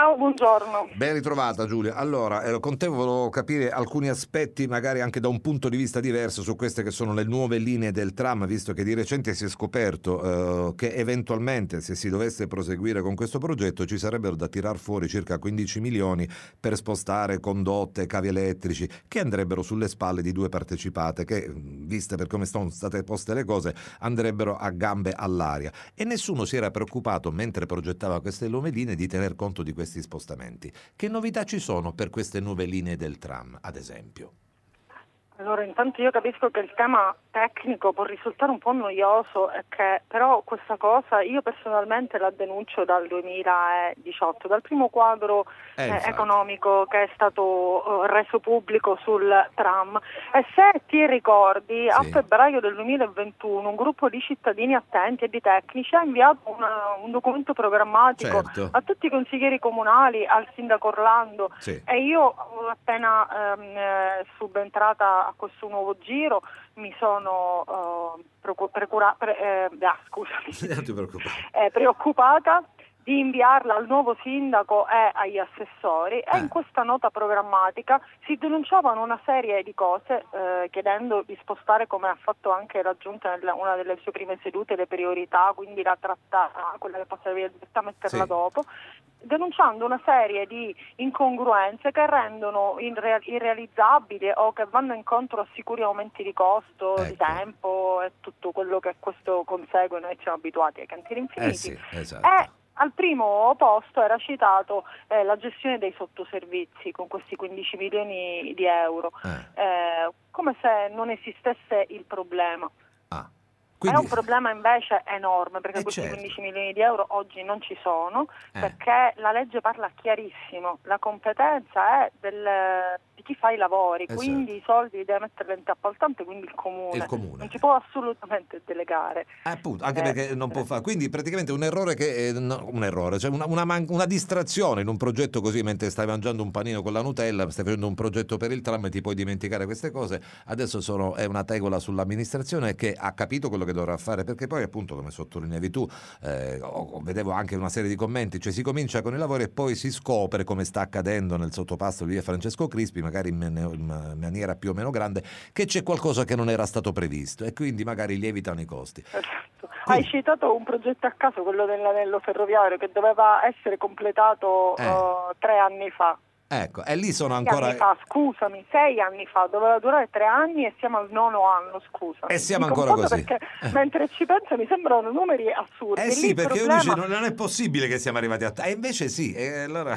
Ciao, buongiorno. Ben ritrovata Giulia. Allora, con te volevo capire alcuni aspetti, magari anche da un punto di vista diverso, su queste che sono le nuove linee del tram, visto che di recente si è scoperto che eventualmente, se si dovesse proseguire con questo progetto, ci sarebbero da tirar fuori circa 15 milioni per spostare condotte, cavi elettrici, che andrebbero sulle spalle di due partecipate che, viste per come sono state poste le cose, andrebbero a gambe all'aria. E nessuno si era preoccupato, mentre progettava queste nuove linee, di tener conto di questi spostamenti. Che novità ci sono per queste nuove linee del tram, ad esempio? Allora, intanto io capisco che il tema tecnico può risultare un po' noioso e che però questa cosa io personalmente la denuncio dal 2018, dal primo quadro economico che è stato reso pubblico sul tram. E se ti ricordi, a febbraio del 2021 un gruppo di cittadini attenti e di tecnici ha inviato un documento programmatico a tutti i consiglieri comunali, al sindaco Orlando, e io appena subentrata a questo nuovo giro mi sono preoccupata di inviarla al nuovo sindaco e agli assessori, e in questa nota programmatica si denunciavano una serie di cose, chiedendo di spostare, come ha fatto anche la Giunta nella una delle sue prime sedute, le priorità, quindi la trattata, quella che passarebbe a metterla dopo, denunciando una serie di incongruenze che rendono irrealizzabili o che vanno incontro a sicuri aumenti di costo, di tempo e tutto quello che questo consegue. Noi siamo abituati ai cantieri infiniti. E al primo posto era citato la gestione dei sottoservizi con questi 15 milioni di euro, come se non esistesse il problema. Quindi è un problema invece enorme, perché questi 15 milioni di euro oggi non ci sono, perché la legge parla chiarissimo, la competenza è di chi fa i lavori, quindi i soldi li deve mettere l'ente appaltante, quindi il comune. Non si può assolutamente delegare. Appunto, anche perché non può fare, quindi praticamente un errore cioè una distrazione in un progetto così, mentre stai mangiando un panino con la Nutella, stai facendo un progetto per il tram e ti puoi dimenticare queste cose. Adesso è una tegola sull'amministrazione che ha capito quello che dovrà fare, perché poi appunto, come sottolineavi tu, vedevo anche una serie di commenti, cioè si comincia con i lavori e poi si scopre, come sta accadendo nel sottopasto di via Francesco Crispi, magari in maniera più o meno grande, che c'è qualcosa che non era stato previsto e quindi magari lievitano i costi. Esatto. Hai citato un progetto a caso, quello dell'anello ferroviario, che doveva essere completato 3 anni fa. Ecco, e lì sono ancora... 6 anni fa, doveva durare 3 anni e siamo al 9º anno, scusami. E siamo ancora così. Perché mentre ci penso mi sembrano numeri assurdi. Sì, perché io dico non è possibile che siamo arrivati a... E invece sì, e allora...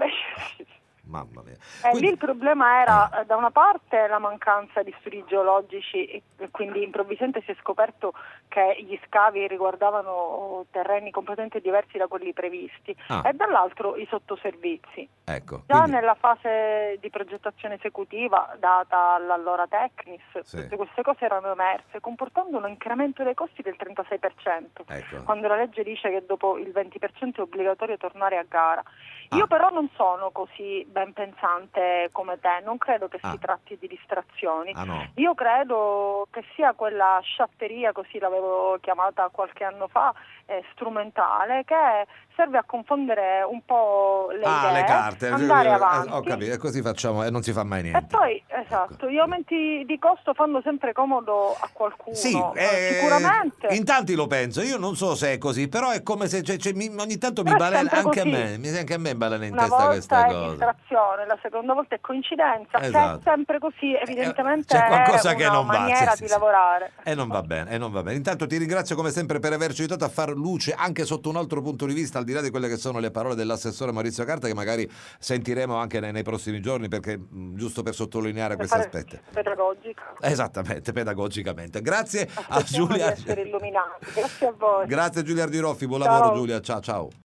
Mamma mia. Lì il problema era da una parte la mancanza di studi geologici, e quindi improvvisamente si è scoperto che gli scavi riguardavano terreni completamente diversi da quelli previsti, e dall'altro i sottoservizi. Già nella fase di progettazione esecutiva data all'allora Tecnis, tutte queste cose erano emerse, comportando un incremento dei costi del 36%, quando la legge dice che dopo il 20% è obbligatorio tornare a gara. Io però non sono così ben pensante come te, non credo che si tratti di distrazioni. Io credo che sia quella sciatteria, così l'avevo chiamata qualche anno fa, strumentale, che serve a confondere un po' le idee, le carte, andare avanti. Ho capito, e così facciamo e non si fa mai niente. E poi, gli aumenti di costo fanno sempre comodo a qualcuno, sicuramente. In tanti lo penso, io non so se è così, però è come se ogni tanto mi balena anche a me balena in testa questa cosa. Una volta è distrazione, la seconda volta è coincidenza, se è sempre così evidentemente c'è qualcosa è che una non va, maniera di lavorare. E non va bene, Intanto ti ringrazio come sempre per averci aiutato a far luce anche sotto un altro punto di vista, al di là di quelle che sono le parole dell'assessore Maurizio Carta, che magari sentiremo anche nei prossimi giorni, perché giusto per sottolineare questi aspetti. Pedagogica. Esattamente, pedagogicamente. Grazie a Giulia. Di essere illuminati. Grazie a voi. Grazie Giulia Ardiroffi, buon lavoro Giulia, ciao.